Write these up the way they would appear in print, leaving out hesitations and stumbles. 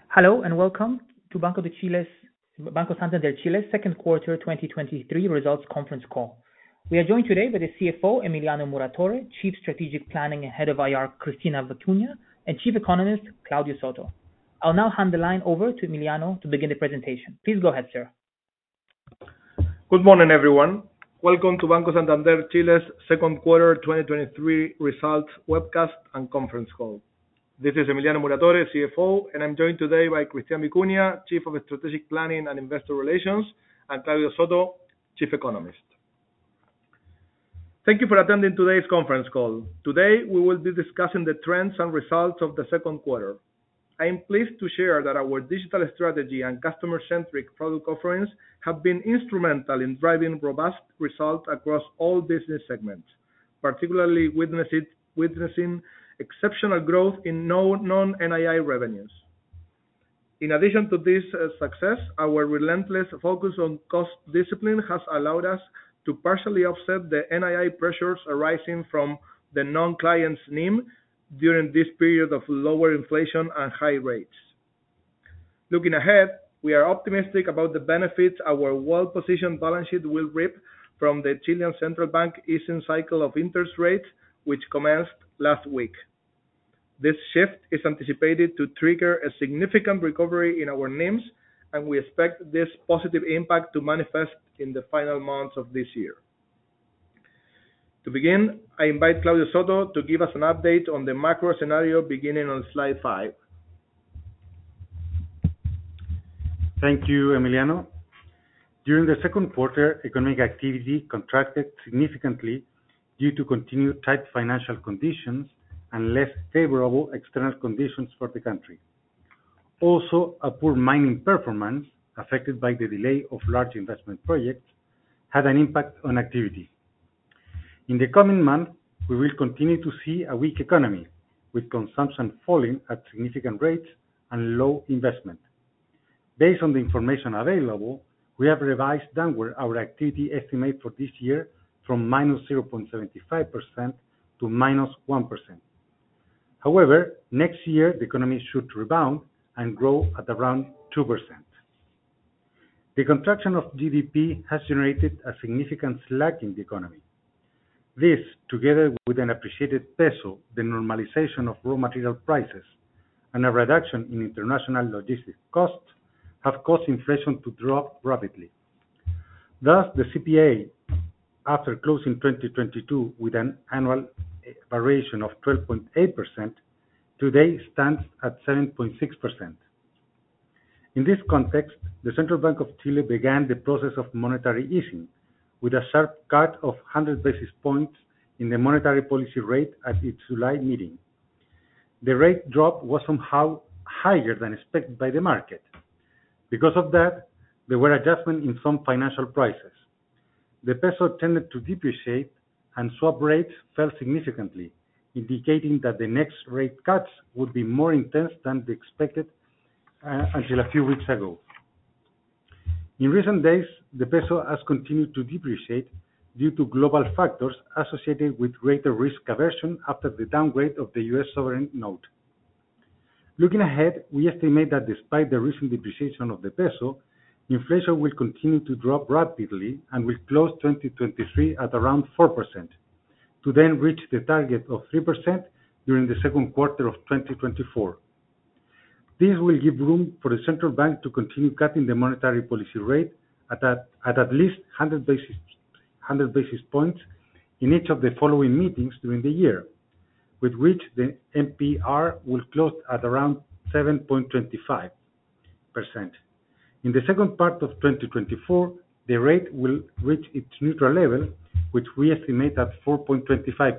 Hello and welcome to Banco Santander Chile's second quarter 2023 results conference call. We are joined today by the CFO, Emiliano Muratore, Chief Strategic Planning and Head of IR, Cristina Vicuña, and Chief Economist, Claudio Soto. I'll now hand the line over to Emiliano to begin the presentation. Please go ahead, sir. Good morning, everyone. Welcome to Banco Santander Chile's second quarter 2023 results webcast and conference call. This is Emiliano Muratore, CFO, and I'm joined today by Cristina Vicuña, Chief of Strategic Planning and Investor Relations, and Claudio Soto, Chief Economist. Thank you for attending today's conference call. Today, we will be discussing the trends and results of the second quarter. I am pleased to share that our digital strategy and customer-centric product offerings have been instrumental in driving robust results across all business segments, particularly witnessing exceptional growth in non-NII revenues. In addition to this success, our relentless focus on cost discipline has allowed us to partially offset the NII pressures arising from the non-client's NIM during this period of lower inflation and high rates. Looking ahead, we are optimistic about the benefits our well-positioned balance sheet will reap from the Chilean Central Bank easing cycle of interest rates, which commenced last week. This shift is anticipated to trigger a significant recovery in our NIMs, and we expect this positive impact to manifest in the final months of this year. To begin, I invite Claudio Soto to give us an update on the macro scenario beginning on slide 5. Thank you, Emiliano. During the second quarter, economic activity contracted significantly due to continued tight financial conditions and less favorable external conditions for the country. Also, a poor mining performance, affected by the delay of large investment projects, had an impact on activity. In the coming months, we will continue to see a weak economy, with consumption falling at significant rates and low investment. Based on the information available, we have revised downward our activity estimate for this year from -0.75% to -1%. However, next year the economy should rebound and grow at around 2%. The contraction of GDP has generated a significant slack in the economy. This, together with an appreciated peso, the normalization of raw material prices, and a reduction in international logistics costs, have caused inflation to drop rapidly. Thus, the CPI, after closing 2022 with an annual variation of 12.8%, today stands at 7.6%. In this context, the Central Bank of Chile began the process of monetary easing, with a sharp cut of 100 basis points in the monetary policy rate at its July meeting. The rate drop was somehow higher than expected by the market. Because of that, there were adjustments in some financial prices. The peso tended to depreciate and swap rates fell significantly, indicating that the next rate cuts would be more intense than expected until a few weeks ago. In recent days, the peso has continued to depreciate due to global factors associated with greater risk aversion after the downgrade of the U.S. sovereign note. Looking ahead, we estimate that despite the recent depreciation of the peso, inflation will continue to drop rapidly and will close 2023 at around 4%, to then reach the target of 3% during the second quarter of 2024. This will give room for the central bank to continue cutting the monetary policy rate at least 100 basis points in each of the following meetings during the year, with which the MPR will close at around 7.25%. In the second part of 2024, the rate will reach its neutral level, which we estimate at 4.25%.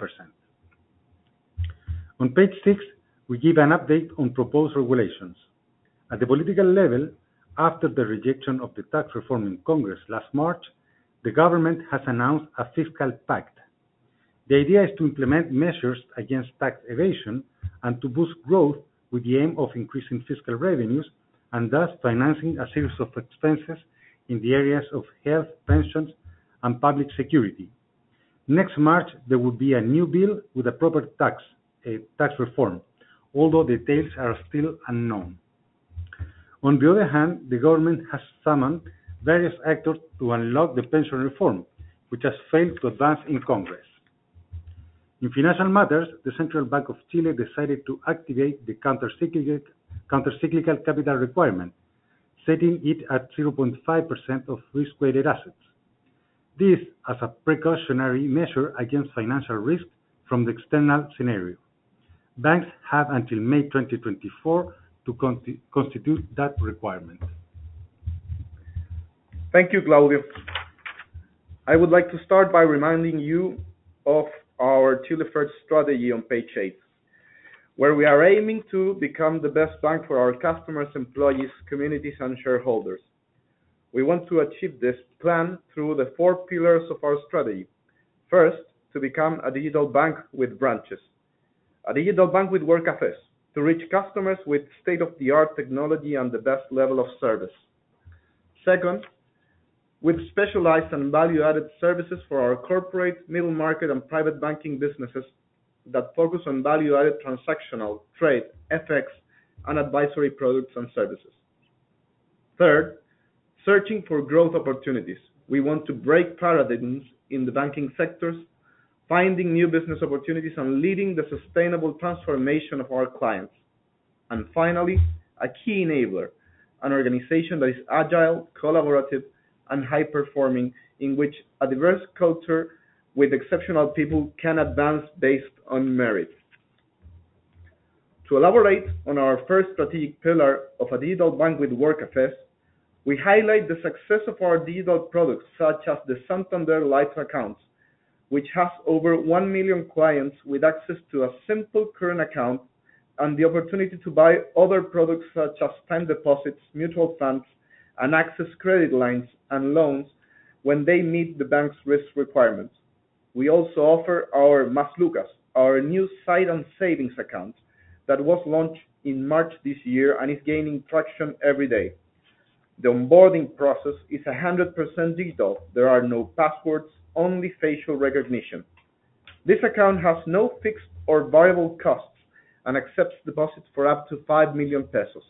On page 6, we give an update on proposed regulations. At the political level, after the rejection of the tax reform in Congress last March, the government has announced a fiscal pact. The idea is to implement measures against tax evasion and to boost growth with the aim of increasing fiscal revenues and thus financing a series of expenses in the areas of health, pensions, and public security. Next March, there will be a new bill with a proper tax reform, although details are still unknown. On the other hand, the government has summoned various actors to unlock the pension reform, which has failed to advance in Congress. In financial matters, the Central Bank of Chile decided to activate the countercyclical capital requirement, setting it at 0.5% of risk-weighted assets. This as a precautionary measure against financial risk from the external scenario. Banks have until May 2024 to constitute that requirement. Thank you, Claudio. I would like to start by reminding you of our Chile First strategy on page 8, where we are aiming to become the best bank for our customers, employees, communities, and shareholders. We want to achieve this plan through the 4 pillars of our strategy. First, to become a digital bank with branches. A digital bank with work cafes, to reach customers with state-of-the-art technology and the best level of service. Second, with specialized and value-added services for our corporate, middle market, and private banking businesses that focus on value-added transactional, trade, FX, and advisory products and services. Third, searching for growth opportunities. We want to break paradigms in the banking sectors, finding new business opportunities, and leading the sustainable transformation of our clients. And finally, a key enabler, an organization that is agile, collaborative, and high-performing, in which a diverse culture with exceptional people can advance based on merit. To elaborate on our first strategic pillar of a digital bank with work cafes, we highlight the success of our digital products, such as the Santander Life Accounts, which has over 1 million clients with access to a simple current account and the opportunity to buy other products such as time deposits, mutual funds, and access credit lines and loans when they meet the bank's risk requirements. We also offer our Más Lucas, our new side and savings account that was launched in March this year and is gaining traction every day. The onboarding process is 100% digital. There are no passwords, only facial recognition. This account has no fixed or variable costs and accepts deposits for up to 5 million pesos.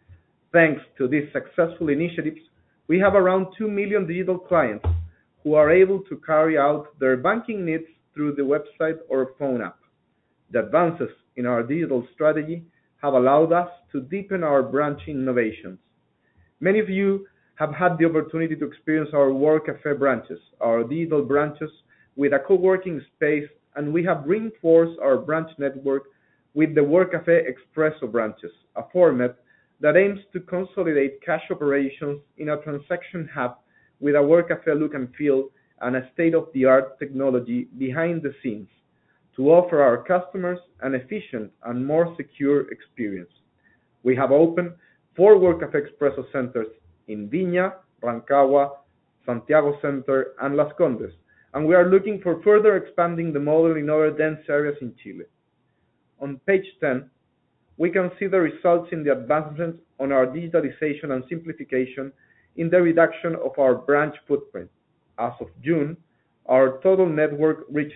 Thanks to these successful initiatives, we have around 2 million digital clients who are able to carry out their banking needs through the website or phone app. The advances in our digital strategy have allowed us to deepen our branch innovations. Many of you have had the opportunity to experience our Work Cafe branches, our digital branches with a co-working space, and we have reinforced our branch network with the Work Cafe Expresso branches, a format that aims to consolidate cash operations in a transaction hub with a Work Cafe look and feel and a state-of-the-art technology behind the scenes to offer our customers an efficient and more secure experience. We have opened 4 Work Cafe Expresso centers in Viña, Rancagua, Santiago Center, and Las Condes, and we are looking for further expanding the model in other dense areas in Chile. On page 10, we can see the results in the advancements on our digitalization and simplification in the reduction of our branch footprint. As of June, our total network reached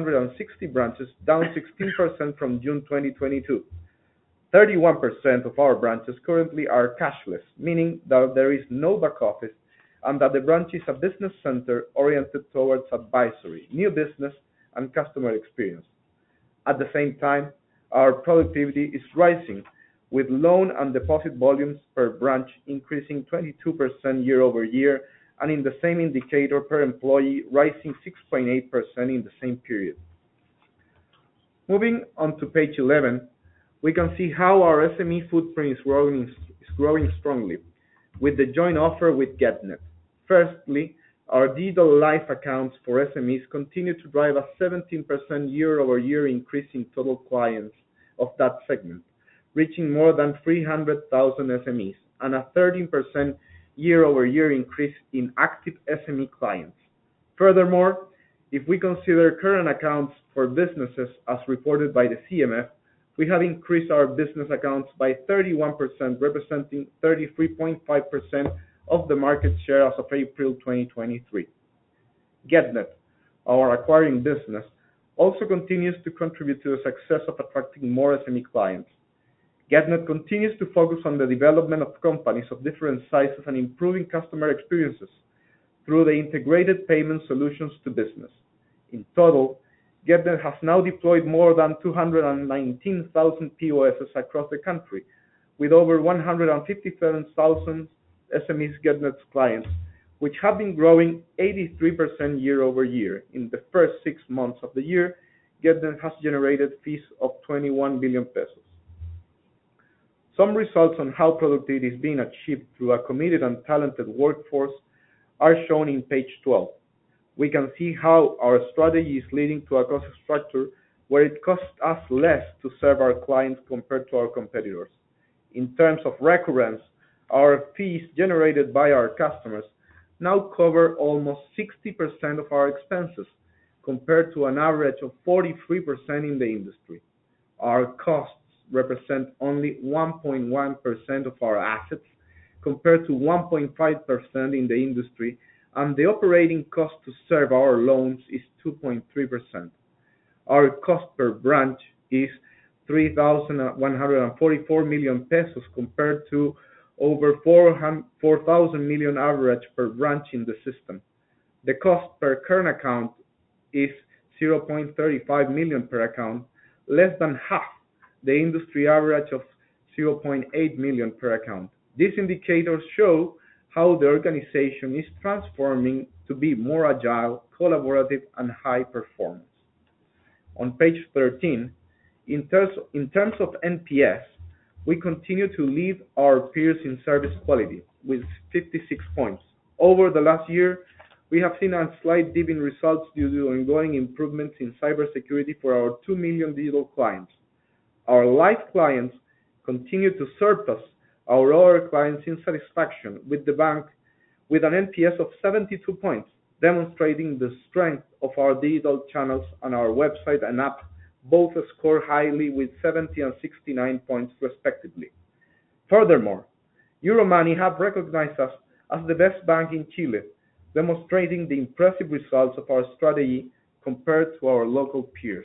260 branches, down 16% from June 2022. 31% of our branches currently are cashless, meaning that there is no back office and that the branch is a business center oriented towards advisory, new business, and customer experience. At the same time, our productivity is rising, with loan and deposit volumes per branch increasing 22% year over year, and in the same indicator per employee rising 6.8% in the same period. Moving on to page 11, we can see how our SME footprint is growing strongly with the joint offer with GetNet. Firstly, our digital life accounts for SMEs continue to drive a 17% year-over-year increase in total clients of that segment, reaching more than 300,000 SMEs, and a 13% year-over-year increase in active SME clients. Furthermore, if we consider current accounts for businesses as reported by the CMF, we have increased our business accounts by 31%, representing 33.5% of the market share as of April 2023. GetNet, our acquiring business, also continues to contribute to the success of attracting more SME clients. Getnet continues to focus on the development of companies of different sizes and improving customer experiences through the integrated payment solutions to business. In total, Getnet has now deployed more than 219,000 POSs across the country, with over 157,000 SMEs Getnet's clients, which have been growing 83% year over year. In the first 6 months of the year, Getnet has generated fees of 21 billion pesos. Some results on how productivity is being achieved through a committed and talented workforce are shown in page 12. We can see how our strategy is leading to a cost structure where it costs us less to serve our clients compared to our competitors. In terms of recurrence, our fees generated by our customers now cover almost 60% of our expenses, compared to an average of 43% in the industry. Our costs represent only 1.1% of our assets, compared to 1.5% in the industry, and the operating cost to serve our loans is 2.3%. Our cost per branch is 3,144 million pesos compared to over 4,000 million average per branch in the system. The cost per current account is 0.35 million per account, less than half the industry average of 0.8 million per account. These indicators show how the organization is transforming to be more agile, collaborative, and high performance. On page 13, in terms of NPS, we continue to lead our peers in service quality with 56 points. Over the last year, we have seen a slight dip in results due to ongoing improvements in cybersecurity for our 2 million digital clients. Our live clients continue to surpass our other clients in satisfaction with the bank with an NPS of 72 points, demonstrating the strength of our digital channels on our website and app, both score highly with 70 and 69 points respectively. Furthermore, Euromoney have recognized us as the best bank in Chile, demonstrating the impressive results of our strategy compared to our local peers.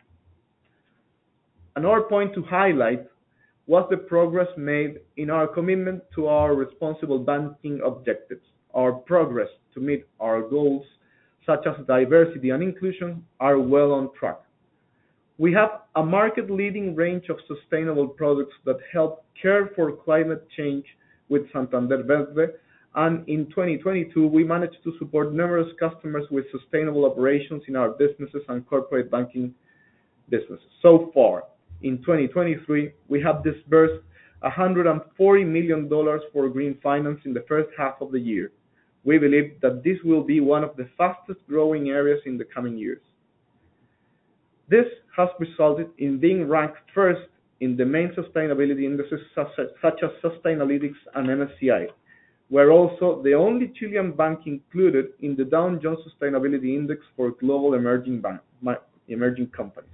Another point to highlight was the progress made in our commitment to our responsible banking objectives. Our progress to meet our goals, such as diversity and inclusion, are well on track. We have a market-leading range of sustainable products that help care for climate change with Santander Verde, and in 2022, we managed to support numerous customers with sustainable operations in our businesses and corporate banking businesses. So far, in 2023, we have disbursed $140 million for green finance in the first half of the year. We believe that this will be one of the fastest growing areas in the coming years. This has resulted in being ranked first in the main sustainability indices such as Sustainalytics and MSCI. We're also the only Chilean bank included in the Dow Jones Sustainability Index for global emerging companies.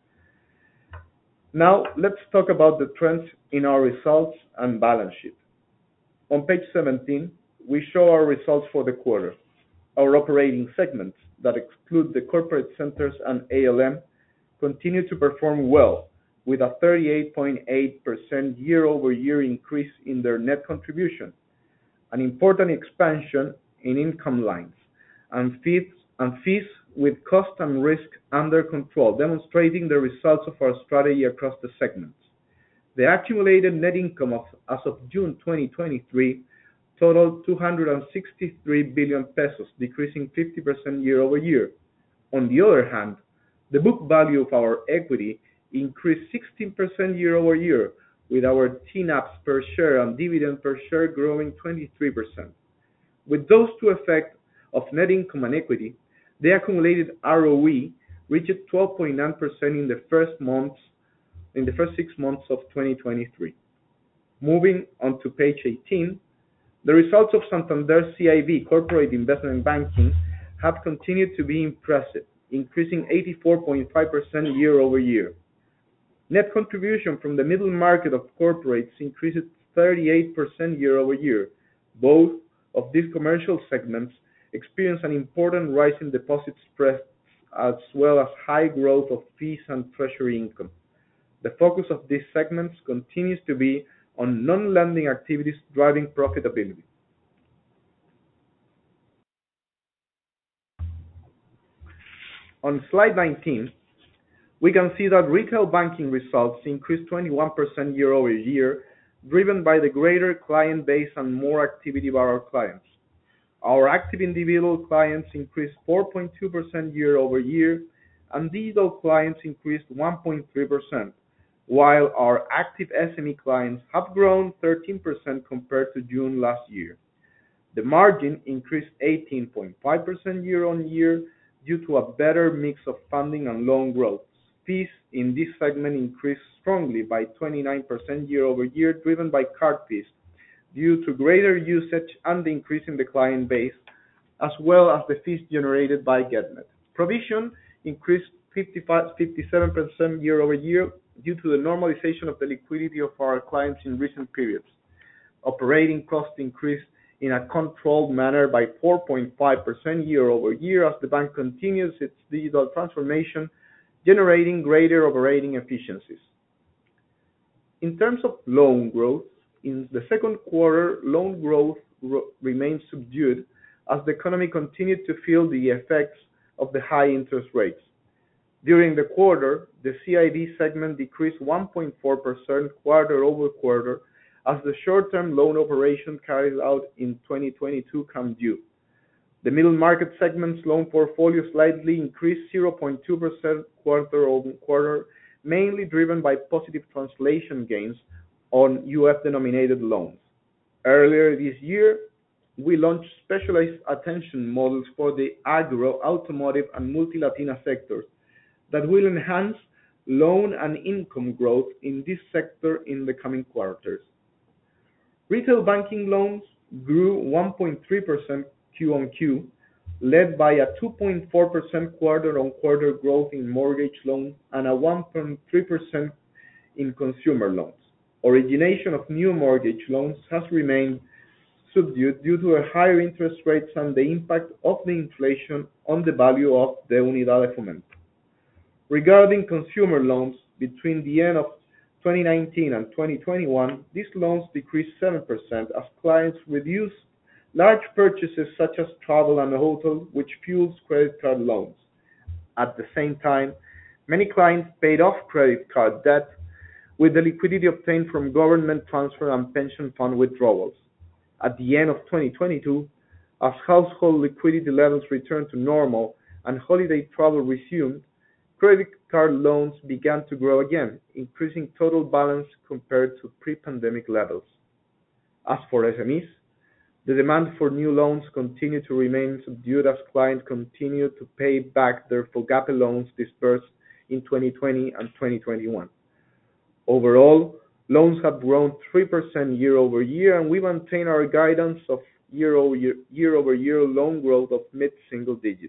Now, let's talk about the trends in our results and balance sheet. On page 17, we show our results for the quarter. Our operating segments that exclude the corporate centers and ALM continue to perform well, with a 38.8% year-over-year increase in their net contribution, an important expansion in income lines, and fees with cost and risk under control, demonstrating the results of our strategy across the segments. The accumulated net income as of June 2023 totaled 263 billion pesos, decreasing 50% year-over-year. On the other hand, the book value of our equity increased 16% year-over-year, with our TNAPs per share and dividend per share growing 23%. With those two effects of net income and equity, the accumulated ROE reached 12.9% in the first 6 months of 2023. Moving on to page 18, the results of Santander CIB Corporate Investment Banking have continued to be impressive, increasing 84.5% year-over-year. Net contribution from the middle market of corporates increased 38% year-over-year. Both of these commercial segments experienced an important rise in deposit spreads as well as high growth of fees and treasury income. The focus of these segments continues to be on non-lending activities driving profitability. On slide 19, we can see that retail banking results increased 21% year-over-year, driven by the greater client base and more activity by our clients. Our active individual clients increased 4.2% year-over-year, and digital clients increased 1.3%, while our active SME clients have grown 13% compared to June last year. The margin increased 18.5% year-on-year due to a better mix of funding and loan growth. Fees in this segment increased strongly by 29% year-over-year, driven by card fees due to greater usage and the increase in the client base, as well as the fees generated by GetNet. Provision increased 57% year-over-year due to the normalization of the liquidity of our clients in recent periods. Operating costs increased in a controlled manner by 4.5% year-over-year as the bank continues its digital transformation, generating greater operating efficiencies. In terms of loan growth, in the second quarter, loan growth remained subdued as the economy continued to feel the effects of the high interest rates. During the quarter, the CIB segment decreased 1.4% quarter-over-quarter as the short-term loan operation carried out in 2022 come due. The middle market segment's loan portfolio slightly increased 0.2% quarter-over-quarter, mainly driven by positive translation gains on UF-denominated loans. Earlier this year, we launched specialized attention models for the agro, automotive, and multi-Latina sectors that will enhance loan and income growth in this sector in the coming quarters. Retail banking loans grew 1.3% Q-on-Q, led by a 2.4% quarter-on-quarter growth in mortgage loans and a 1.3% in consumer loans. Origination of new mortgage loans has remained subdued due to a higher interest rates and the impact of the inflation on the value of the Unidad de Fomento. Regarding consumer loans, between the end of 2019 and 2021, these loans decreased 7% as clients reduced large purchases such as travel and hotel, which fuels credit card loans. At the same time, many clients paid off credit card debt with the liquidity obtained from government transfer and pension fund withdrawals. At the end of 2022, as household liquidity levels returned to normal and holiday travel resumed, credit card loans began to grow again, increasing total balance compared to pre-pandemic levels. As for SMEs, the demand for new loans continued to remain subdued as clients continued to pay back their FOGAPE loans disbursed in 2020 and 2021. Overall, loans have grown 3% year-over-year, and we maintain our guidance of year-over-year loan growth of mid-single digits.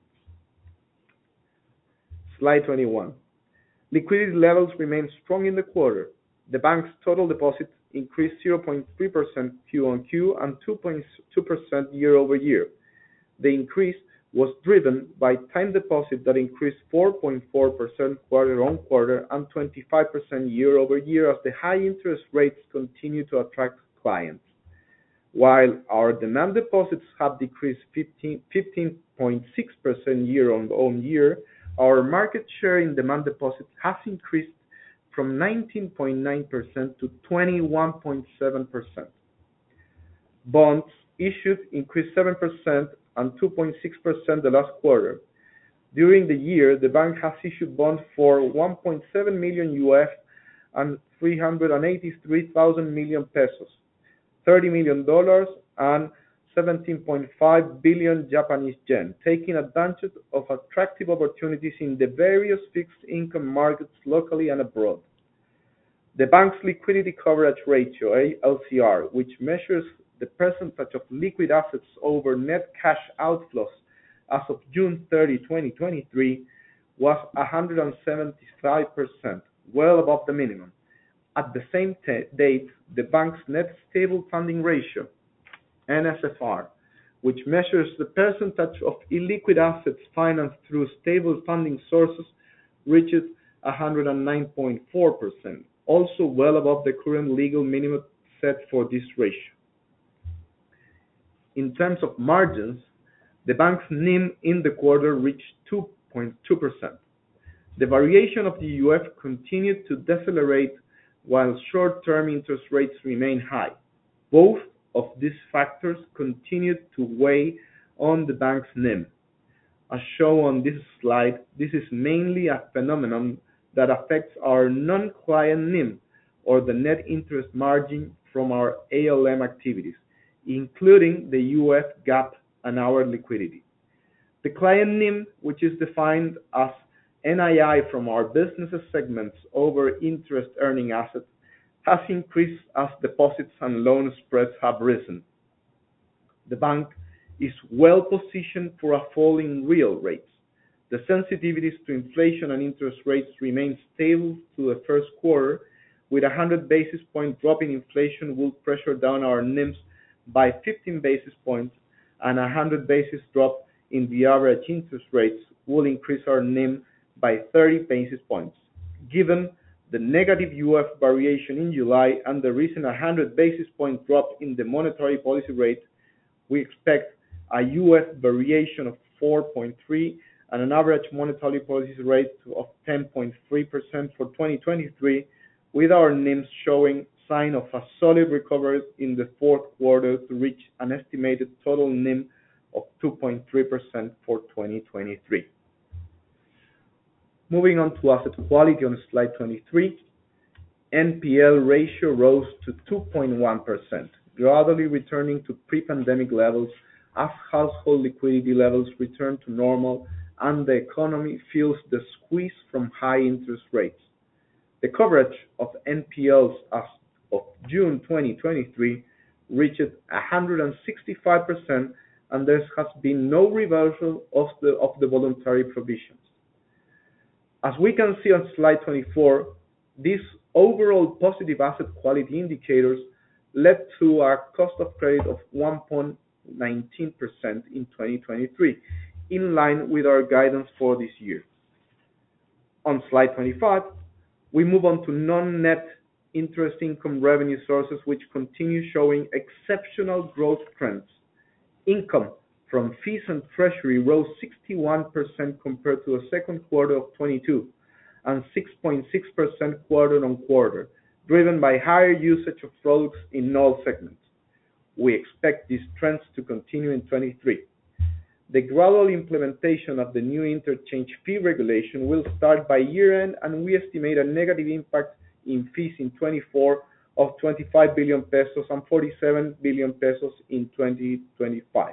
Slide 21. Liquidity levels remain strong in the quarter. The bank's total deposits increased 0.3% Q-on-Q and 2.2% year-over-year. The increase was driven by time deposits that increased 4.4% quarter-on-quarter and 25% year-over-year as the high interest rates continue to attract clients. While our demand deposits have decreased 15.6% year-on-year, our market share in demand deposits has increased from 19.9% to 21.7%. Bonds issued increased 7% and 2.6% the last quarter. During the year, the bank has issued bonds for 1.7 million UF and 383,000 million pesos, $30 million and 17.5 billion Japanese yen, taking advantage of attractive opportunities in the various fixed income markets locally and abroad. The bank's liquidity coverage ratio, LCR, which measures the percentage of liquid assets over net cash outflows as of June 30, 2023, was 175%, well above the minimum. At the same date, the bank's net stable funding ratio, NSFR, which measures the percentage of illiquid assets financed through stable funding sources, reaches 109.4%, also well above the current legal minimum set for this ratio. In terms of margins, the bank's NIM in the quarter reached 2.2%. The variation of the UF continued to decelerate while short-term interest rates remain high. Both of these factors continued to weigh on the bank's NIM. As shown on this slide, this is mainly a phenomenon that affects our non-client NIM, or the net interest margin from our ALM activities, including the UF gap and our liquidity. The client NIM, which is defined as NII from our business segments over interest earning assets, has increased as deposits and loan spreads have risen. The bank is well positioned for a fall in real rates. The sensitivities to inflation and interest rates remain stable to the first quarter, with a 100 basis point drop in inflation will pressure down our NIMs by 15 basis points, and a 100 basis drop in the average interest rates will increase our NIM by 30 basis points. Given the negative UF variation in July and the recent 100 basis point drop in the monetary policy rate, we expect a UF variation of 4.3 and an average monetary policy rate of 10.3% for 2023, with our NIMs showing sign of a solid recovery in the fourth quarter to reach an estimated total NIM of 2.3% for 2023. Moving on to asset quality on slide 23, NPL ratio rose to 2.1%, gradually returning to pre-pandemic levels as household liquidity levels return to normal and the economy feels the squeeze from high interest rates. The coverage of NPLs as of June 2023 reached 165%, and there has been no reversal of the voluntary provisions. As we can see on slide 24, these overall positive asset quality indicators led to a cost of credit of 1.19% in 2023, in line with our guidance for this year. On slide 25, we move on to non-net interest income revenue sources, which continue showing exceptional growth trends. Income from fees and treasury rose 61% compared to the second quarter of 2022 and 6.6% quarter on quarter, driven by higher usage of products in all segments. We expect these trends to continue in 2023. The gradual implementation of the new interchange fee regulation will start by year-end, and we estimate a negative impact in fees in 2024 of 25 billion pesos and 47 billion pesos in 2025.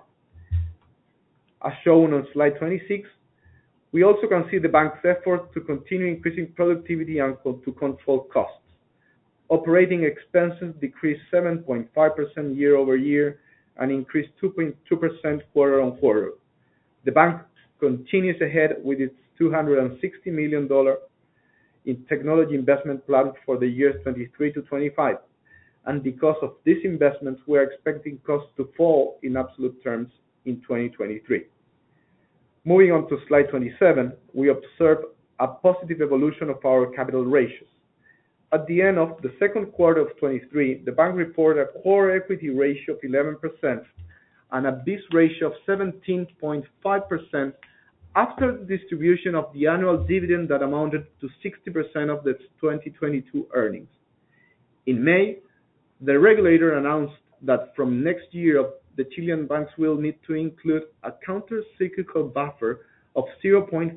As shown on slide 26, we also can see the bank's effort to continue increasing productivity and to control costs. Operating expenses decreased 7.5% year over year and increased 2.2% quarter on quarter. The bank continues ahead with its $260 million in technology investment plan for the years 23 to 25. And because of these investments, we are expecting costs to fall in absolute terms in 2023. Moving on to slide 27, we observe a positive evolution of our capital ratios. At the end of the second quarter of 23, the bank reported a core equity ratio of 11% and a BIS ratio of 17.5% after the distribution of the annual dividend that amounted to 60% of the 2022 earnings. In May, the regulator announced that from next year, the Chilean banks will need to include a counter-cyclical buffer of 0.5%.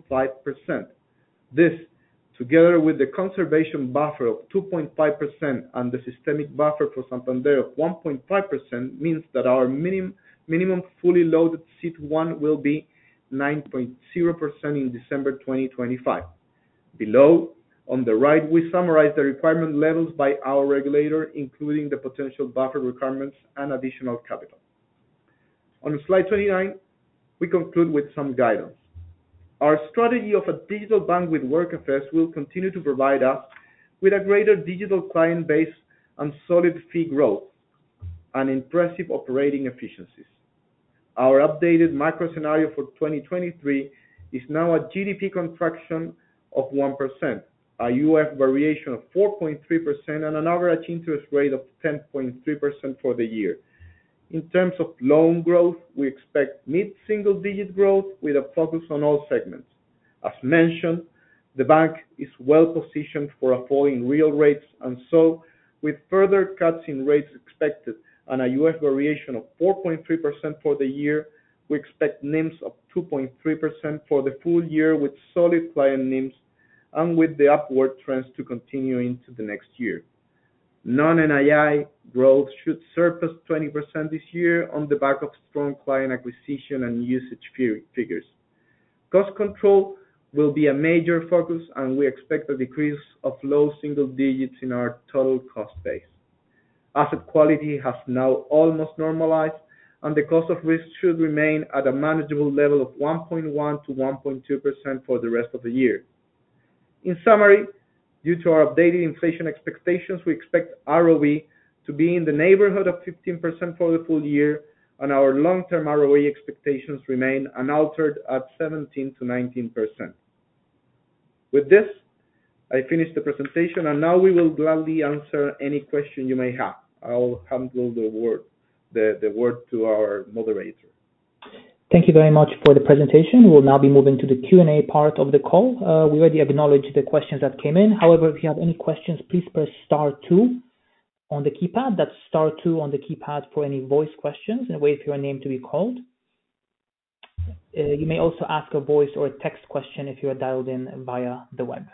This, together with the conservation buffer of 2.5% and the systemic buffer for Santander of 1.5%, means that our minimum fully loaded CET1 will be 9.0% in December 2025. Below, on the right, we summarize the requirement levels by our regulator, including the potential buffer requirements and additional capital. On slide 29, we conclude with some guidance. Our strategy of a digital bank with WorkFS will continue to provide us with a greater digital client base and solid fee growth and impressive operating efficiencies. Our updated macro scenario for 2023 is now a GDP contraction of 1%, a UF variation of 4.3%, and an average interest rate of 10.3% for the year. In terms of loan growth, we expect mid-single-digit growth with a focus on all segments. As mentioned, the bank is well positioned for a fall in real rates, and so with further cuts in rates expected and a UF variation of 4.3% for the year, we expect NIMs of 2.3% for the full year with solid client NIMs and with the upward trends to continue into the next year. Non-NII growth should surpass 20% this year on the back of strong client acquisition and usage figures. Cost control will be a major focus, and we expect a decrease of low single digits in our total cost base. Asset quality has now almost normalized, and the cost of risk should remain at a manageable level of 1.1 to 1.2% for the rest of the year. In summary, due to our updated inflation expectations, we expect ROE to be in the neighborhood of 15% for the full year, and our long-term ROE expectations remain unaltered at 17 to 19%. With this, I finish the presentation, and now we will gladly answer any question you may have. I'll handle the word to our moderator. Thank you very much for the presentation. We'll now be moving to the Q&A part of the call. We already acknowledged the questions that came in. However, if you have any questions, please press *2 on the keypad. That's *2 on the keypad for any voice questions, and wait for your name to be called. You may also ask a voice or a text question if you are dialed in via the web.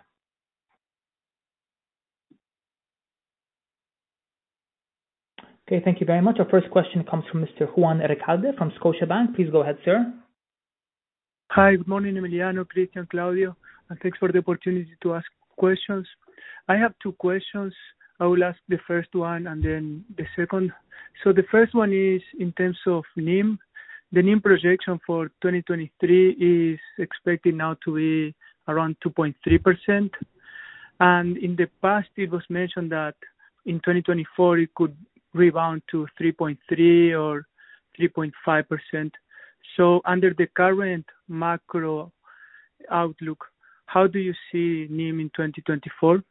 Okay, thank you very much. Our first question comes from Mr. Juan Recalde from Scotiabank. Please go ahead, sir. Hi, good morning, Emiliano, Christian, Claudio, and thanks for the opportunity to ask questions. I have two questions. I will ask the first one and then the second. So the first one is in terms of NIM. The NIM projection for 2023 is expected now to be around 2.3%. And in the past, it was mentioned that in 2024, it could rebound to 3.3 or 3.5%. So under the current macro outlook, how do you see NIM in 2024?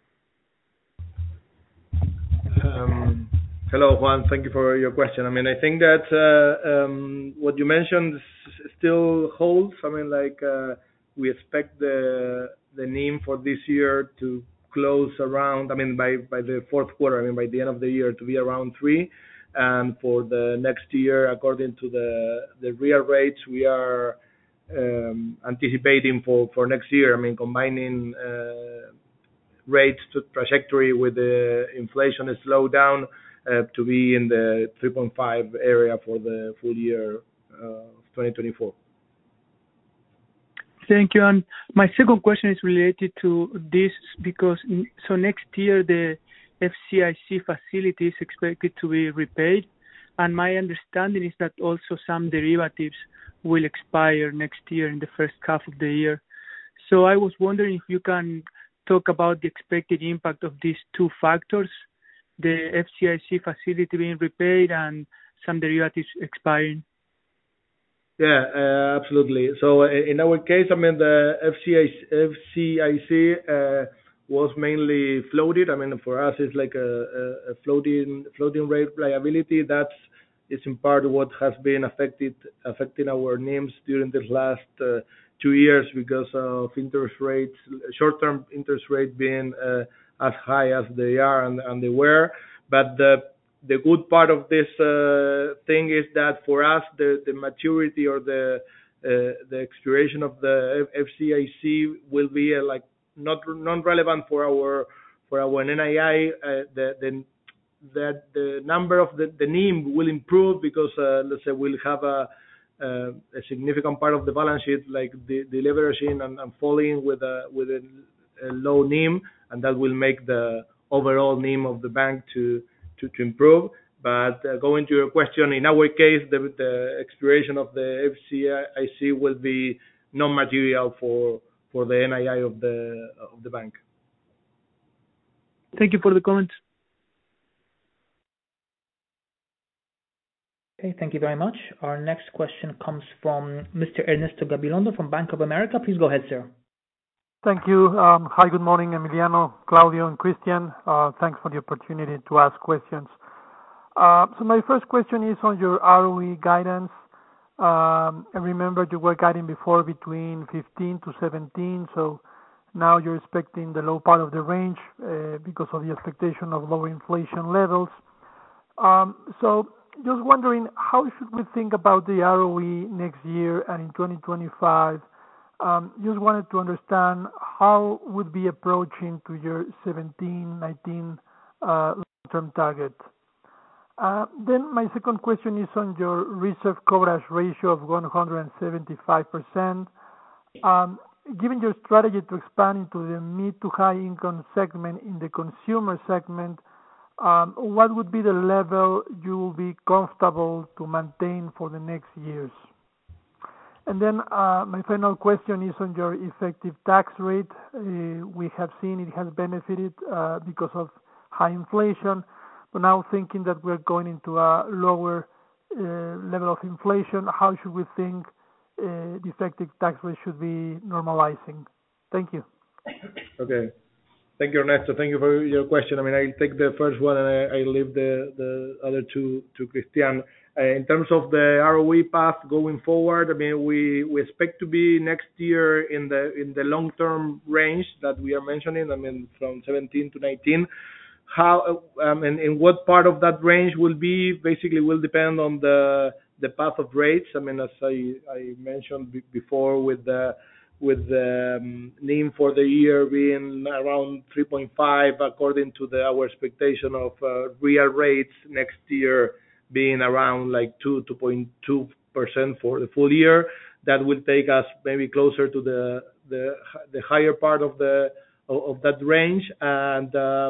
Hello, Juan. Thank you for your question. I mean, I think that what you mentioned still holds. I mean, we expect the NIM for this year to close around, I mean, by the fourth quarter, I mean, by the end of the year, to be around 3. And for the next year, according to the real rates, we are anticipating for next year, I mean, combining rates to trajectory with the inflation slowdown to be in the 3.5 area for the full year of 2024. Thank you. And my second question is related to this because next year the FCIC facility is expected to be repaid, and my understanding is that also some derivatives will expire next year in the first half of the year. So I was wondering if you can talk about the expected impact of these two factors, the FCIC facility being repaid and some derivatives expiring. Yeah, absolutely. So in our case, I mean, the FCIC was mainly floated. I mean, for us, it's like a floating rate liability. It's in part what has been affecting our NIMs during the last 2 years because of interest rates, short-term interest rate being as high as they are and they were. But the good part of this thing is that for us, the maturity or the expiration of the FCIC will be not non-relevant for our NII. The number of the NIM will improve because let's say we'll have a significant part of the balance sheet like the leveraging and falling with a low NIM, and that will make the overall NIM of the bank to improve. But going to your question, in our case, the expiration of the FCIC will be non-material for the NII of the bank. Thank you for the comments. Okay, thank you very much. Our next question comes from Mr. Ernesto Gabilondo from Bank of America. Please go ahead, sir. Thank you. Hi, good morning, Emiliano, Claudio, and Christian. Thanks for the opportunity to ask questions. So my first question is on your ROE guidance. I remember you were guiding before between 15 to 17, so now you're expecting the low part of the range because of the expectation of lower inflation levels. So just wondering, how should we think about the ROE next year and in 2025? Just wanted to understand how would be approaching to your 17, 19 long-term target. Then my second question is on your reserve coverage ratio of 175%. Given your strategy to expand into the mid to high income segment in the consumer segment, what would be the level you will be comfortable to maintain for the next years? And then my final question is on your effective tax rate. We have seen it has benefited because of high inflation, but now thinking that we're going into a lower level of inflation, how should we think the effective tax rate should be normalizing? Thank you. Okay. Thank you, Ernesto. Thank you for your question. I mean, I'll take the first one, and I'll leave the other two to Christian. In terms of the ROE path going forward, I mean, we expect to be next year in the long-term range that we are mentioning, I mean, from 17 to 19. How and in what part of that range will be basically will depend on the path of rates. I mean, as I mentioned before, with the NIM for the year being around 3.5, according to our expectation of real rates next year being around like 2.2% for the full year. That will take us maybe closer to the higher part of that range, and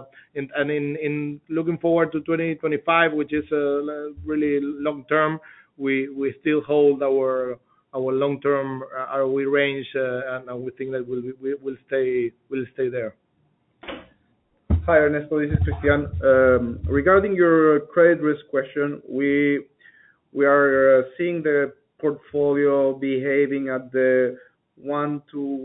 in looking forward to 2025, which is really long term, we still hold our long-term ROE range, and we think that we'll stay there. Hi, Ernesto. This is Christian. Regarding your credit risk question, we are seeing the portfolio behaving at the 1 to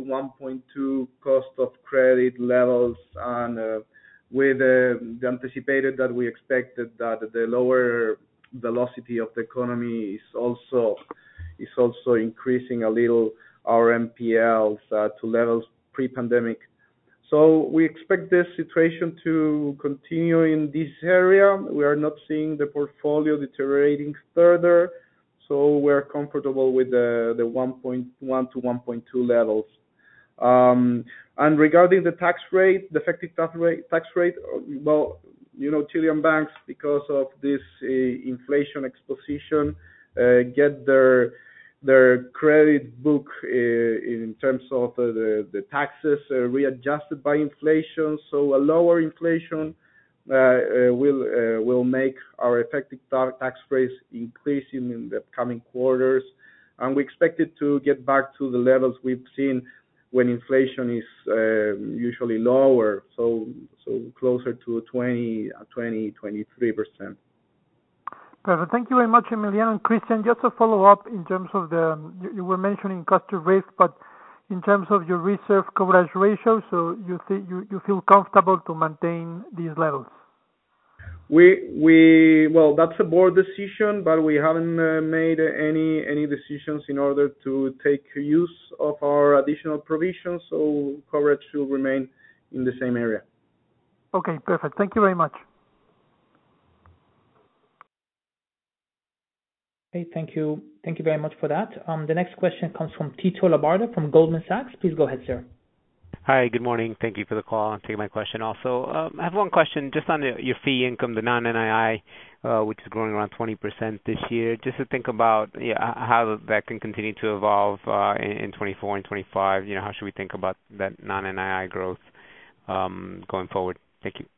1.2 cost of credit levels, and with the anticipated that we expected that the lower velocity of the economy is also increasing a little our NPLs to levels pre-pandemic. So we expect this situation to continue in this area. We are not seeing the portfolio deteriorating further, so we're comfortable with the 1.1 to 1.2 levels. And regarding the tax rate, the effective tax rate, well, you know, Chilean banks, because of this inflation exposition, get their credit book in terms of the taxes readjusted by inflation. So a lower inflation will make our effective tax rates increasing in the coming quarters, and we expect it to get back to the levels we've seen when inflation is usually lower, so closer to 23%. Perfect. Thank you very much, Emiliano and Christian. Just a follow-up in terms of you were mentioning cost of risk, but in terms of your reserve coverage ratio, so you feel comfortable to maintain these levels? Well, that's a board decision, but we haven't made any decisions in order to take use of our additional provisions, so coverage should remain in the same area. Okay, perfect. Thank you very much. Okay, thank you. Thank you very much for that. The next question comes from Tito Labarta from Goldman Sachs. Please go ahead, sir. Hi, good morning. Thank you for the call and taking my question also. I have one question just on your fee income, the non-NII, which is growing around 20% this year. Just to think about how that can continue to evolve in 24 and 25. You know, how should we think about that non-NII growth going forward? Thank you.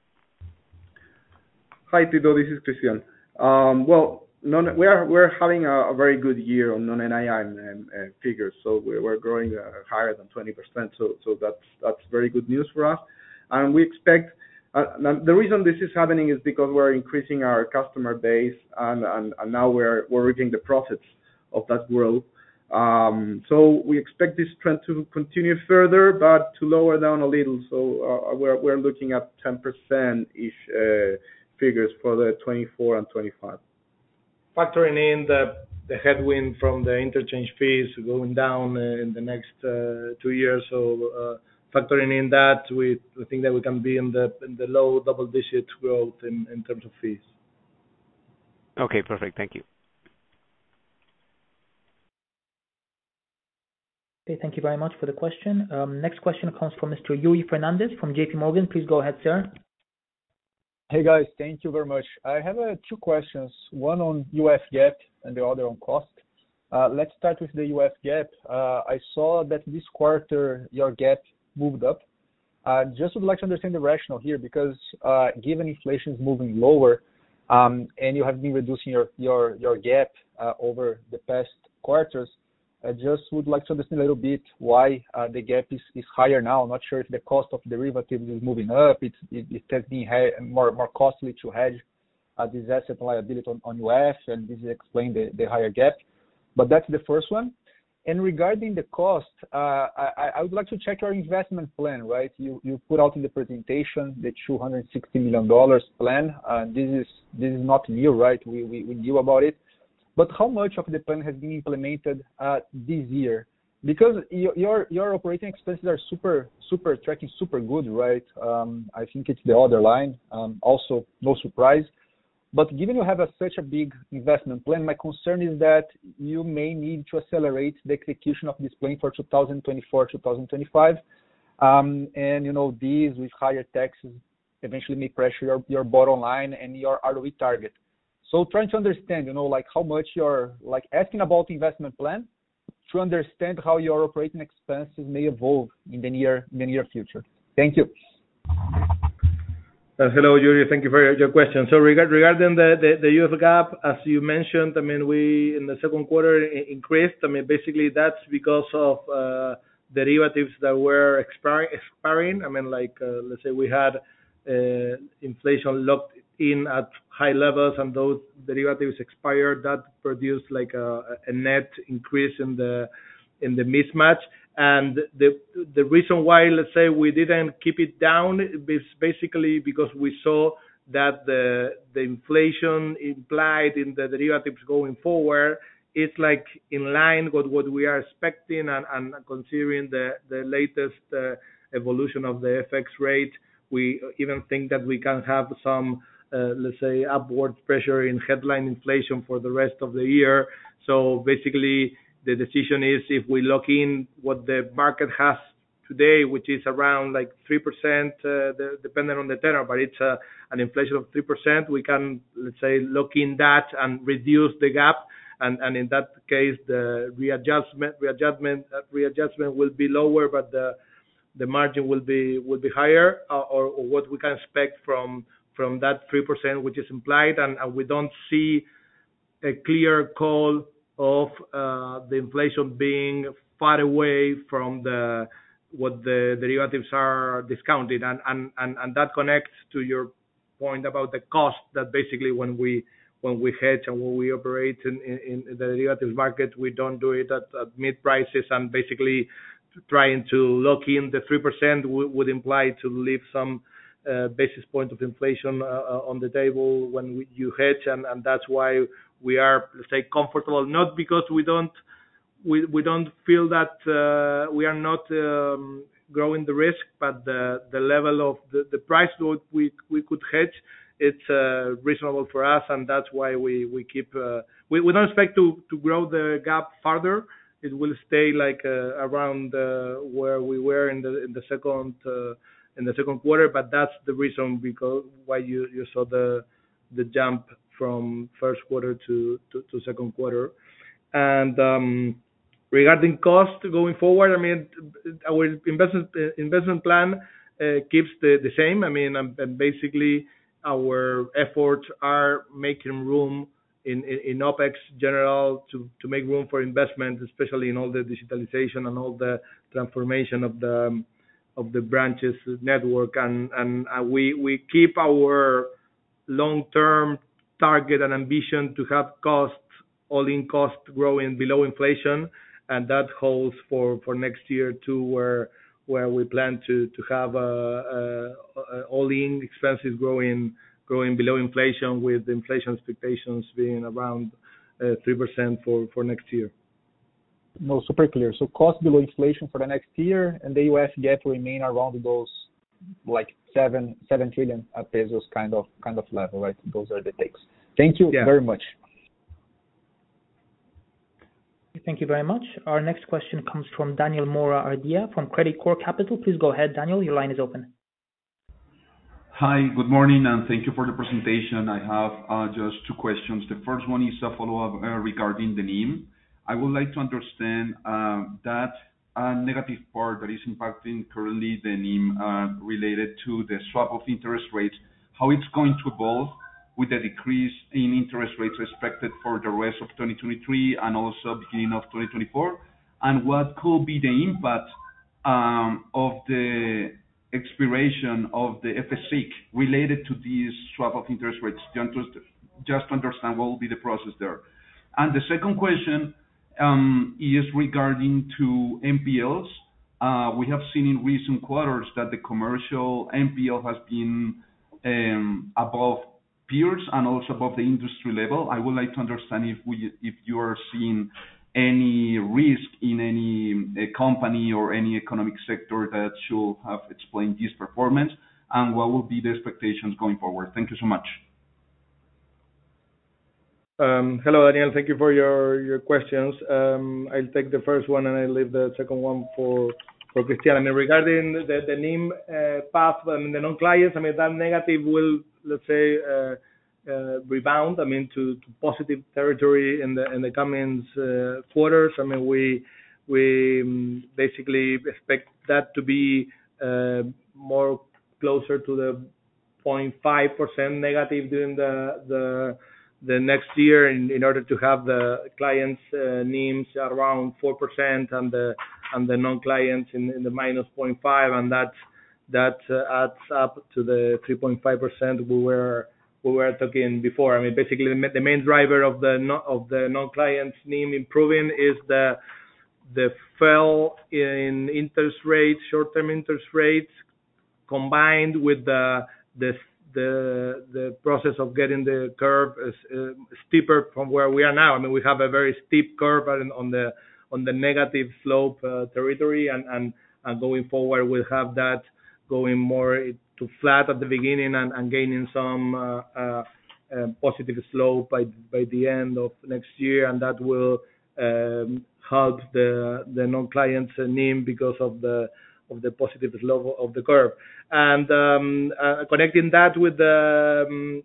Hi, Tito. This is Christian. Well, we're having a very good year on non-NII figures, so we're growing higher than 20%. So that's very good news for us, and we expect. The reason this is happening is because we're increasing our customer base, and now we're reaping the profits of that growth. So we expect this trend to continue further, but to lower down a little. So we're looking at 10%-ish figures for the 24 and 25. Factoring in the headwind from the interchange fees going down in the next 2 years. So factoring in that, we think that we can be in the low double-digit growth in terms of fees. Okay, perfect. Thank you. Okay, thank you very much for the question. Next question comes from Mr. Yuri Fernandez from JP Morgan. Please go ahead, sir. Hey guys, thank you very much. I have 2 questions, one on UF gap and the other on cost. Let's start with the UF gap. I saw that this quarter your gap moved up. Just would like to understand the rationale here because given inflation is moving lower and you have been reducing your gap over the past quarters, I just would like to understand a little bit why the gap is higher now. I'm not sure if the cost of derivatives is moving up. It has been more costly to hedge this asset and liability on UF, and this explains the higher gap. But that's the first one. And regarding the cost, I would like to check your investment plan, right? You put out in the presentation the $260 million plan. This is not new, right? We knew about it. But how much of the plan has been implemented this year? Because your operating expenses are super tracking super good, right? I think it's the other line. Also, no surprise. But given you have such a big investment plan, my concern is that you may need to accelerate the execution of this plan for 2024, 2025. And these with higher taxes eventually may pressure your bottom line and your ROE target. So trying to understand, how much you're asking about the investment plan to understand how your operating expenses may evolve in the near future. Thank you. Hello, Yuri. Thank you for your question. So regarding the UF gap, as you mentioned, we in the second quarter increased. Basically that's because of derivatives that were expiring. Let's say we had inflation locked in at high levels, and those derivatives expired. That produced a net increase in the mismatch. And the reason why, let's say, we didn't keep it down is basically because we saw that the inflation implied in the derivatives going forward is in line with what we are expecting, and considering the latest evolution of the FX rate, we even think that we can have some let's say upward pressure in headline inflation for the rest of the year. So basically the decision is, if we lock in what the market has today, which is around 3%, depending on the tenor, but it's an inflation of 3%, we can, let's say, lock in that and reduce the gap. And in that case, the readjustment will be lower, but the margin will be higher, or what we can expect from that 3%, which is implied, and we don't see a clear call of the inflation being far away from what the derivatives are discounted, and that connects to your point about the cost, that basically when we hedge and when we operate in the derivatives market, we don't do it at mid prices, and basically trying to lock in the 3% would imply to leave some basis point of inflation on the table when you hedge, and that's why we are, let's say, comfortable, not because we don't feel that we are not growing the risk, but the level of the price that we could hedge, it's reasonable for us, and that's why we keep we don't expect to grow the gap further. It will stay around where we were in the second quarter, but that's the reason because why you saw the jump from first quarter to second quarter. And regarding cost going forward, our investment plan keeps the same. And basically our efforts are making room in OPEX general to make room for investment, especially in all the digitalization and all the transformation of the branches network, and we keep our long-term target and ambition to have all-in cost growing below inflation, and that holds for next year too, where we plan to have all-in expenses growing below inflation, with inflation expectations being around 3% for next year. No, super clear. So cost below inflation for the next year, and the UF gap remain around those like 7 trillion pesos kind of level, right? Those are the takes. Thank you very much. Thank you very much. Our next question comes from Daniel Mora Ardia from Credicorp Capital. Please go ahead, Daniel. Your line is open. Hi, good morning, and thank you for the presentation. I have just two questions. The first one is a follow-up regarding the NIM. I would like to understand that negative part that is impacting currently the NIM related to the swap of interest rates, how it's going to evolve with the decrease in interest rates expected for the rest of 2023 and also beginning of 2024, and what could be the impact of the expiration of the FSIC related to these swap of interest rates, just to understand what will be the process there. And the second question is regarding to NPLs. We have seen in recent quarters that the commercial NPL has been above peers and also above the industry level. I would like to understand if you are seeing any risk in any company or any economic sector that should have explained this performance, and what will be the expectations going forward. Thank you so much. Hello, Daniel. Thank you for your questions. I'll take the first one, and I'll leave the second one for Christian. I mean, regarding the NIM path, I mean, the non-clients, I mean, that negative will, let's say, rebound, I mean, to positive territory in the coming quarters. I mean, we basically expect that to be more closer to the 0.5% negative during the next year, in order to have the clients' NIMs around 4% and the non-clients in the minus 0.5%, and that adds up to the 3.5% we were talking before. I mean, basically the main driver of the non-clients NIM improving is the fall in interest rates, short-term interest rates, combined with the process of getting the curve steeper from where we are now. I mean, we have a very steep curve on the negative slope territory, and going forward we'll have that going more to flat at the beginning and gaining some positive slope by the end of next year, and that will help the non-clients NIM because of the positive slope of the curve. And connecting that with the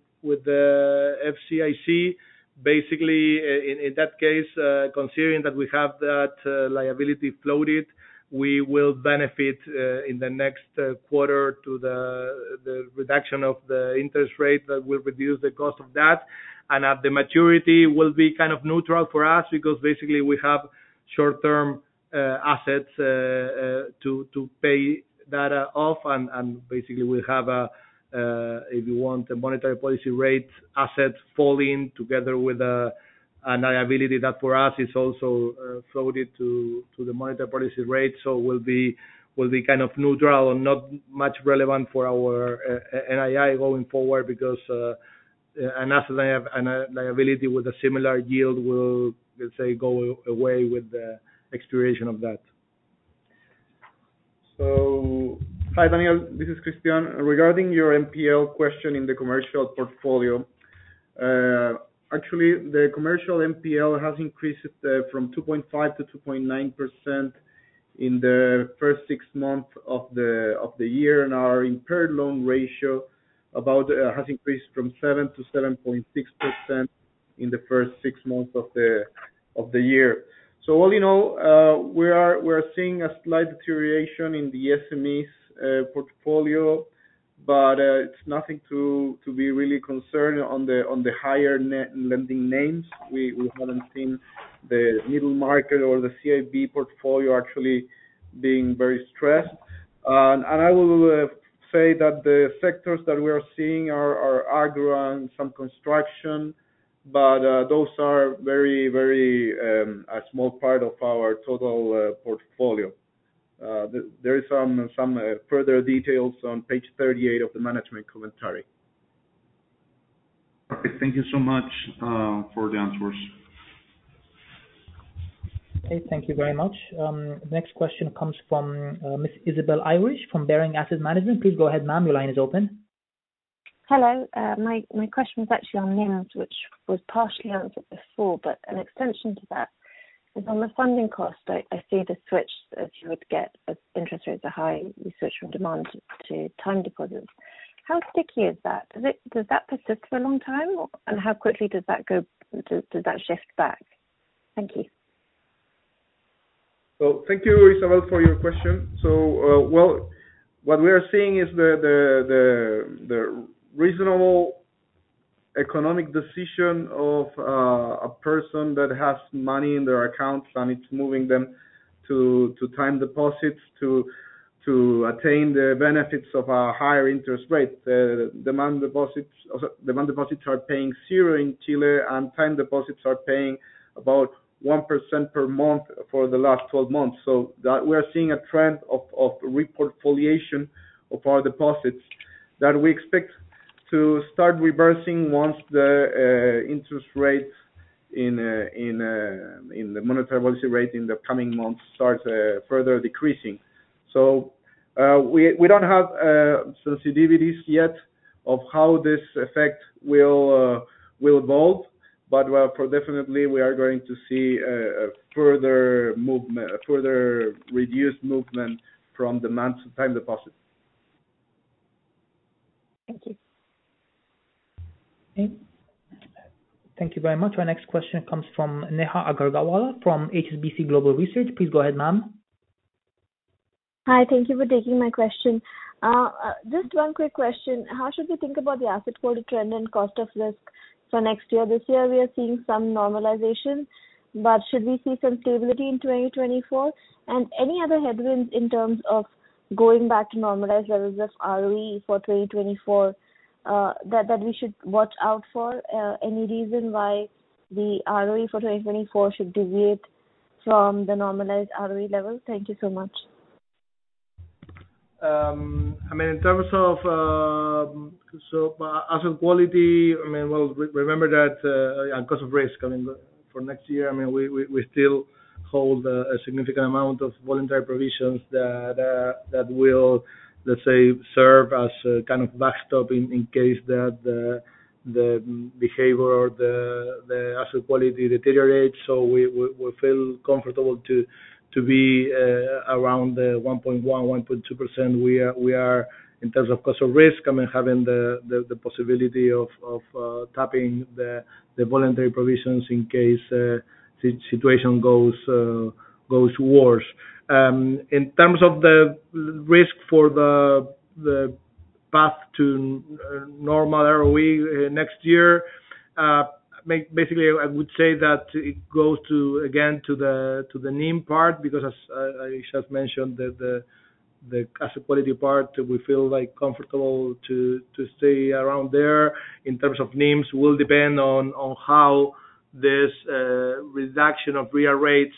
FCIC, basically in that case, considering that we have that liability floated, we will benefit in the next quarter to the reduction of the interest rate that will reduce the cost of that, and at the maturity will be kind of neutral for us, because basically we have short-term assets to pay that off, and basically we have if you want, a monetary policy rate asset falling together with a liability that for us is also floated to the monetary policy rate, so will be kind of neutral and not much relevant for our NII going forward, because an asset and a liability with a similar yield will, let's say, go away with the expiration of that. So, hi Daniel, this is Christian. Regarding your NPL question in the commercial portfolio, actually the commercial NPL has increased from 2.5 to 2.9% in the first 6 months of the year, and our impaired loan ratio has increased from 7 to 7.6% in the first 6 months of the year. So all in all, we're seeing a slight deterioration in the SMEs portfolio, but it's nothing to be really concerned on the higher net lending names. We haven't seen the middle market or the CIB portfolio actually being very stressed. And I will say that the sectors that we are seeing are agro and some construction, but those are very, very a small part of our total portfolio. There is some further details on page 38 of the management commentary. Perfect. Thank you so much for the answers. Okay, thank you very much. The next question comes from Ms. Isabel Irish from Bearing Asset Management. Please go ahead, ma'am. Your line is open. Hello. My question was actually on NIMs, which was partially answered before, but an extension to that is on the funding cost. I see the switch as you would get as interest rates are high, you switch from demand to time deposits. How sticky is that? Does that persist for a long time, and how quickly does that go? Does that shift back? Thank you. So thank you, Isabel, for your question. So what we are seeing is the reasonable economic decision of a person that has money in their accounts and it's moving them to time deposits to attain the benefits of a higher interest rate. Demand deposits are paying 0 in Chile, and time deposits are paying about 1% per month for the last 12 months. So that we are seeing a trend of reportfoliation of our deposits that we expect to start reversing once the interest rates in the monetary policy rate in the coming months starts further decreasing. So we don't have sensitivities yet of how this effect will evolve, but for definitely we are going to see a further movement, a further reduced movement from demand to time deposit. Thank you. Okay. Thank you very much. Our next question comes from Neha Agarwala from HSBC Global Research. Please go ahead, ma'am. Hi, thank you for taking my question. Just one quick question. How should we think about the asset quality trend and cost of risk for next year? This year we are seeing some normalization, but should we see some stability in 2024? And any other headwinds in terms of going back to normalized levels of ROE for 2024 that we should watch out for? Any reason why the ROE for 2024 should deviate from the normalized ROE level? Thank you so much. I mean, in terms of asset quality, I mean, well, remember that and cost of risk. I mean, for next year, I mean, we still hold a significant amount of voluntary provisions that will, let's say, serve as a kind of backstop in case that the behavior or the asset quality deteriorates. So we feel comfortable to be around the 1.2%. We are in terms of cost of risk. I mean, having the possibility of tapping the voluntary provisions in case situation goes worse. In terms of the risk for the path to normal ROE next year, basically I would say that it goes to the NIM part, because as I just mentioned, the asset quality part, we feel like comfortable to stay around there. In terms of NIMs, will depend on how this reduction of real rates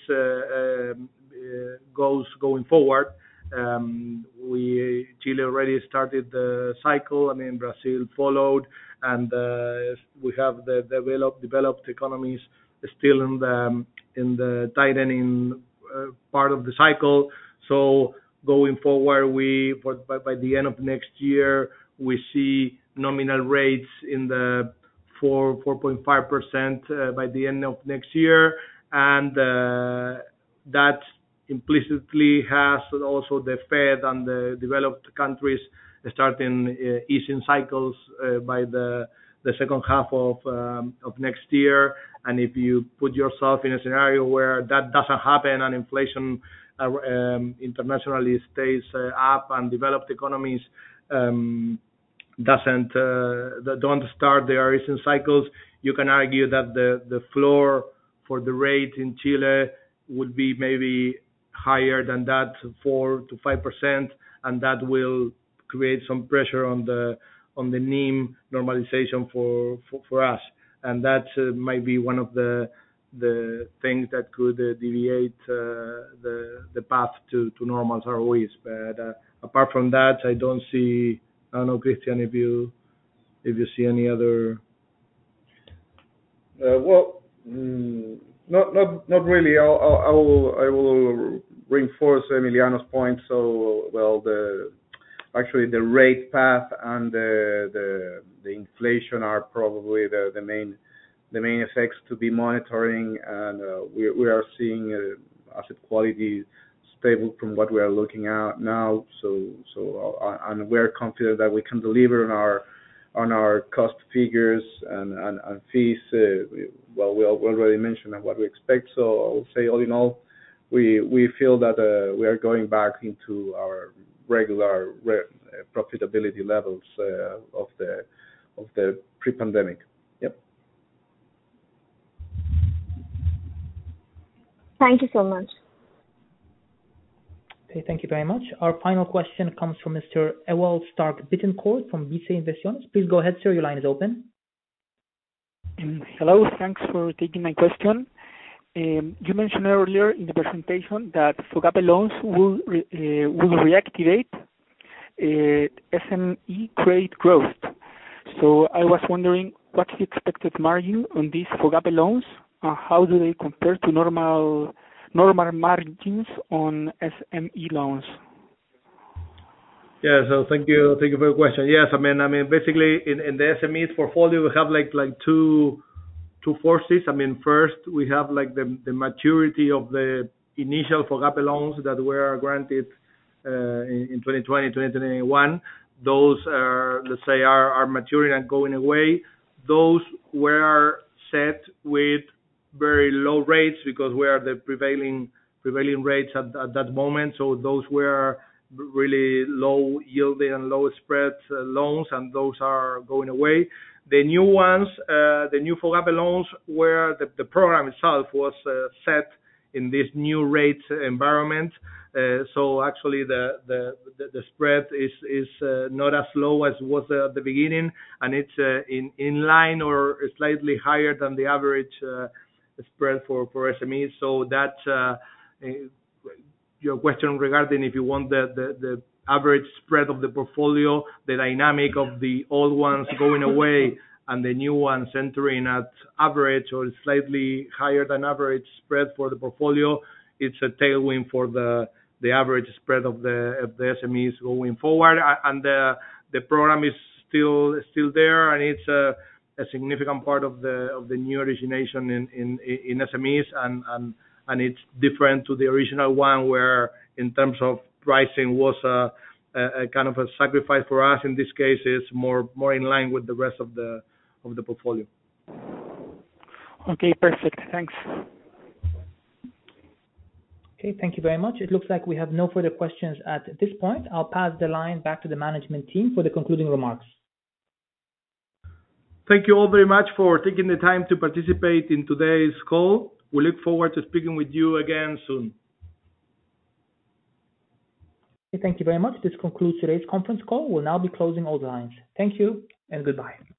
goes going forward. Chile already started the cycle. I mean, Brazil followed, and we have the developed economies still in the tightening part of the cycle. So going forward, by the end of next year, we see nominal rates in the 4.5% by the end of next year, and that implicitly has also the Fed and the developed countries starting easing cycles by the second half of next year. And if you put yourself in a scenario where that doesn't happen and inflation internationally stays up and developed economies don't start their easing cycles, you can argue that the floor for the rate in Chile would be maybe higher than that, 4 to 5%, and that will create some pressure on the NIM normalization for us. and that might be one of the things that could deviate the path to normal ROEs. But apart from that, I don't know, Christian, if you see any other. Not really. I will reinforce Emiliano's point. So, actually the rate path and the inflation are probably the main effects to be monitoring, and we are seeing asset quality stable from what we are looking at now. And we're confident that we can deliver on our cost figures and fees. We already mentioned what we expect. So I would say, all in all, we feel that we are going back into our regular profitability levels of the pre-pandemic. Yep. Thank you so much. Okay, thank you very much. Our final question comes from Mr. Ewald Stark-Bittencourt from BICE Inversiones. Please go ahead, sir. Your line is open. Hello. Thanks for taking my question. You mentioned earlier in the presentation that FOGAPE loans will reactivate SME credit growth. So I was wondering, what's the expected margin on these FOGAPE loans? How do they compare to normal margins on SME loans? Yeah, so thank you for your question. Yes, I mean basically in the SMEs portfolio we have like two forces. I mean, first we have like the maturity of the initial FOGAPE loans that were granted in 2020, 2021. Those are maturing and going away. Those were set with very low rates because we are the prevailing rates at that moment. So those were really low yielding and low spread loans, and those are going away. The new ones, the new FOGAPE loans, where the program itself was set in this new rate environment. So actually the spread is not as low as was at the beginning, and it's in line or slightly higher than the average spread for SMEs. So that your question regarding if you want the average spread of the portfolio, the dynamic of the old ones going away and the new ones entering at average or slightly higher than average spread for the portfolio, it's a tailwind for the average spread of the SMEs going forward. And the program is still there, and it's a significant part of the new origination in SMEs, and it's different to the original one, where in terms of pricing was a kind of a sacrifice for us. In this case, it's more in line with the rest of the portfolio. Okay, perfect. Thanks. Okay, thank you very much. It looks like we have no further questions at this point. I'll pass the line back to the management team for the concluding remarks. Thank you all very much for taking the time to participate in today's call. We look forward to speaking with you again soon. Okay, thank you very much. This concludes today's conference call. We'll now be closing all the lines. Thank you and goodbye.